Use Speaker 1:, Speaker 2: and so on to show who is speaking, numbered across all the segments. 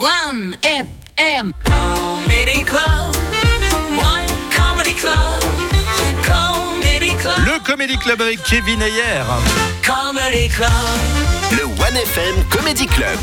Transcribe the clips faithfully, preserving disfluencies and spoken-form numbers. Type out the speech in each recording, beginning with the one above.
Speaker 1: One F M Comedy Club. One Comedy Club. Comedy Club.
Speaker 2: Le Comedy Club avec Kevin Ayer.
Speaker 1: Comedy Club.
Speaker 3: Le One F M Comedy Club.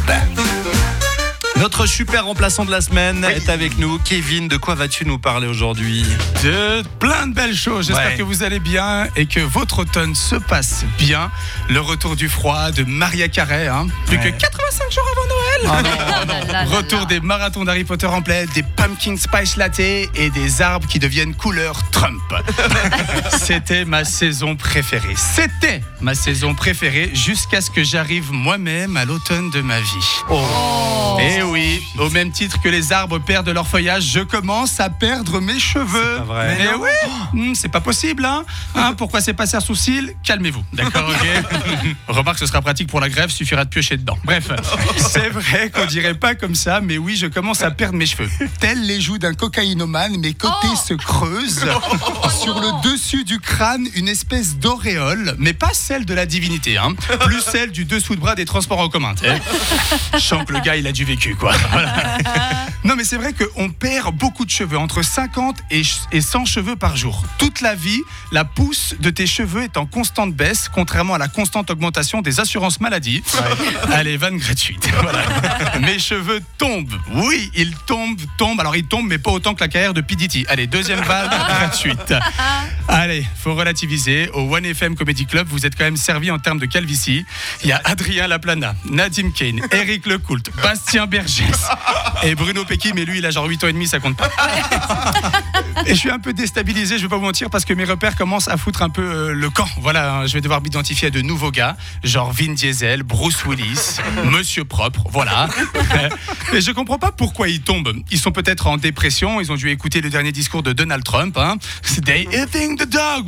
Speaker 2: Notre super remplaçant de la semaine oui. est avec nous. Kevin, de quoi vas-tu nous parler aujourd'hui ?
Speaker 4: De plein de belles choses. J'espère ouais. que vous allez bien et que votre automne se passe bien. Le retour du froid de Mariah Carey, hein. Plus ouais. que quatre-vingt-cinq jours avant Noël. Oh non, oh non. Retour des marathons d'Harry Potter en plaid, des pumpkin spice latte et des arbres qui deviennent couleur Trump. C'était ma saison préférée. C'était ma saison préférée jusqu'à ce que j'arrive moi-même à l'automne de ma vie. Oh. Et oui, au même titre que les arbres perdent leur feuillage, je commence à perdre mes cheveux.
Speaker 2: C'est pas vrai.
Speaker 4: Mais oui, mmh, c'est pas possible, hein, hein Pourquoi c'est passé à sourcil ? Calmez-vous, d'accord, ok. Remarque, ce sera pratique pour la grève, suffira de piocher dedans. Bref, c'est vrai qu'on dirait pas comme ça, mais oui, je commence à perdre mes cheveux. Tels les joues d'un cocaïnomane, mes côtés oh se creusent. Sur le dessus du crâne, une espèce d'auréole, mais pas celle de la divinité, hein. Plus celle du dessous de bras des transports en commun. Je sens que le gars, il a du vécu, quoi. Voilà. Non, mais c'est vrai qu'on perd beaucoup de cheveux, entre cinquante et cent cheveux par jour. Toute la vie, la pousse de tes cheveux est en constante baisse, contrairement à la constante augmentation des assurances maladie. Ouais. Allez, vanne gratuite. Voilà. Mes cheveux tombent. Oui, ils tombent, tombent. Alors, ils tombent, mais pas autant que la carrière de P. Diddy. Allez, deuxième vanne gratuite. Allez, faut relativiser. Au One F M Comedy Club, vous êtes quand même servi en termes de calvitie. Il y a Adrien Laplana, Nadim Kane, Eric Lecoult, Bastien Bergès et Bruno Pecky, mais lui il a genre huit ans et demi, ça compte pas. Et je suis un peu déstabilisé, je vais pas vous mentir, parce que mes repères commencent à foutre un peu euh, le camp. Voilà, hein, je vais devoir m'identifier à de nouveaux gars, genre Vin Diesel, Bruce Willis, Monsieur Propre, voilà. Et je comprends pas pourquoi ils tombent. Ils sont peut-être en dépression, ils ont dû écouter le dernier discours de Donald Trump, hein. They eating the dog,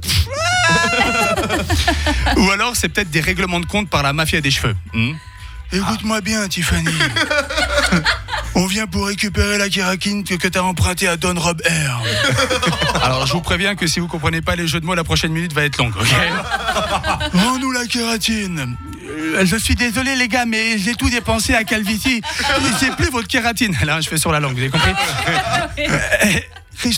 Speaker 4: what? Ou alors c'est peut-être des règlements de compte par la mafia des cheveux. Hmm. Écoute-moi bien, Tiffany. On vient pour récupérer la kératine que t'as empruntée à Don Rob Air. Alors, je vous préviens que si vous comprenez pas les jeux de mots, la prochaine minute va être longue, ok ? Rends-nous la kératine. Euh, je suis désolé, les gars, mais j'ai tout dépensé à Calvitie. C'est plus votre kératine. Là, je fais sur la langue, vous avez compris ? euh, Christopher ?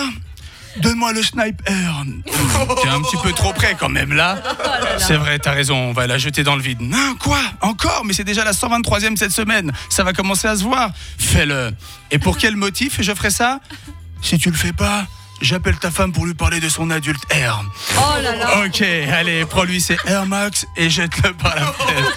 Speaker 4: Donne-moi le sniper. T'es un petit peu trop près quand même là. C'est vrai, t'as raison, on va la jeter dans le vide. Non, quoi ? Encore ? Mais c'est déjà la cent vingt-troisième cette semaine. Ça va commencer à se voir. Fais-le. Et pour quel motif je ferai ça ? Si tu le fais pas, j'appelle ta femme pour lui parler de son adulte Air.
Speaker 1: Oh là là.
Speaker 4: Ok, allez, prends-lui ses Air Max et jette-le par la fenêtre.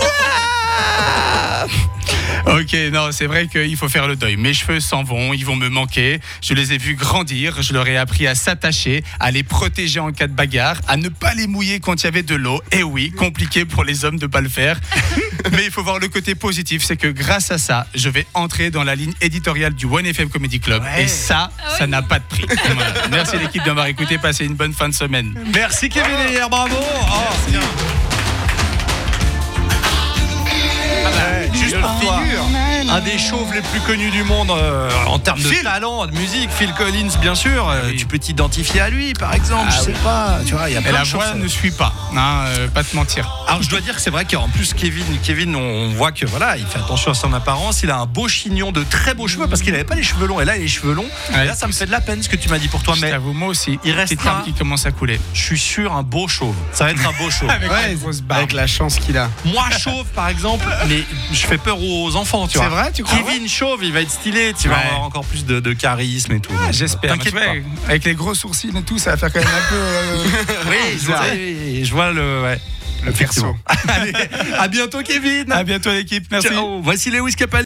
Speaker 4: Ok, non, c'est vrai qu'il faut faire le deuil. Mes cheveux s'en vont, ils vont me manquer. Je les ai vus grandir, je leur ai appris à s'attacher, à les protéger en cas de bagarre, à ne pas les mouiller quand il y avait de l'eau. Et oui, compliqué pour les hommes de pas le faire. Mais il faut voir le côté positif, c'est que grâce à ça, je vais entrer dans la ligne éditoriale du One F M Comedy Club. Ouais. Et ça, ah oui. ça n'a pas de prix. Voilà. Merci l'équipe d'avoir écouté, passez une bonne fin de semaine.
Speaker 2: Merci Kevin Ayer, bravo. Oh, merci. Ouais, juste pour figure, un des chauves les plus connus du monde euh, en termes de Phil. talent, de musique, Phil Collins bien sûr. Oui. Tu peux t'identifier à lui par exemple, ah, je sais oui. pas. Tu vois, il y a plein
Speaker 4: Et la
Speaker 2: de choses.
Speaker 4: voix ne suit pas, hein, euh, pas te mentir.
Speaker 2: Alors je dois dire que c'est vrai qu'en plus Kevin, Kevin, on voit que voilà, il fait attention à son apparence. Il a un beau chignon, de très beaux cheveux parce qu'il n'avait pas les cheveux longs. Et là, il a les cheveux longs. Ouais. Et là, ça me fait de la peine ce que tu m'as dit pour toi.
Speaker 4: Je
Speaker 2: mais
Speaker 4: t'avoue, moi aussi.
Speaker 2: Il reste un
Speaker 4: qui commence à couler.
Speaker 2: Je suis sûr un beau chauve. Ça va être un beau chauve.
Speaker 4: avec, ouais, avec la chance qu'il a.
Speaker 2: Moi chauve par exemple, mais je fais peur aux enfants, tu vois.
Speaker 4: C'est vrai, tu crois?
Speaker 2: Kevin chauve, il va être stylé, tu
Speaker 4: ouais.
Speaker 2: vas avoir encore plus de, de charisme et tout.
Speaker 4: Ah, j'espère.
Speaker 2: T'inquiète pas.
Speaker 4: Avec les gros sourcils et tout, ça va faire quand même un peu. Euh...
Speaker 2: oui, je, je vois le. Ouais.
Speaker 4: Le perso.
Speaker 2: Allez, à bientôt Kevin.
Speaker 4: À bientôt l'équipe. Merci.
Speaker 2: Ciao. Voici Lewis Capaldi.